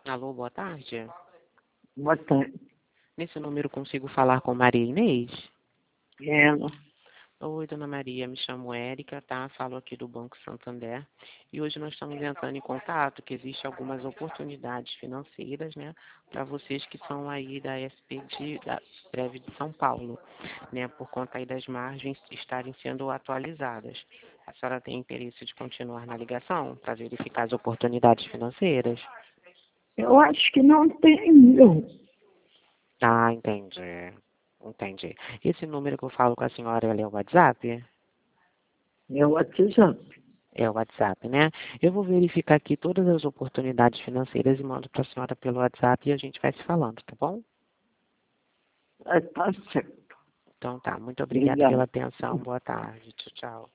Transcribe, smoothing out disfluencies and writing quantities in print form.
Alô, boa tarde. Boa tarde. Nesse número consigo falar com Maria Inês? Ela. Oi, dona Maria, me chamo Érica, tá? Falo aqui do Banco Santander. E hoje nós estamos entrando em contato que existem algumas oportunidades financeiras, né? Para vocês que são aí da da Breve de São Paulo, né? Por conta aí das margens estarem sendo atualizadas. A senhora tem interesse de continuar na ligação para verificar as oportunidades financeiras? Eu acho que não tem, não. Ah, entendi. Entendi. Esse número que eu falo com a senhora, ele é o WhatsApp? É o WhatsApp. É o WhatsApp, né? Eu vou verificar aqui todas as oportunidades financeiras e mando para a senhora pelo WhatsApp e a gente vai se falando, tá bom? Tá certo. Então tá, muito obrigada pela Obrigado. atenção. Boa tarde. Tchau, tchau.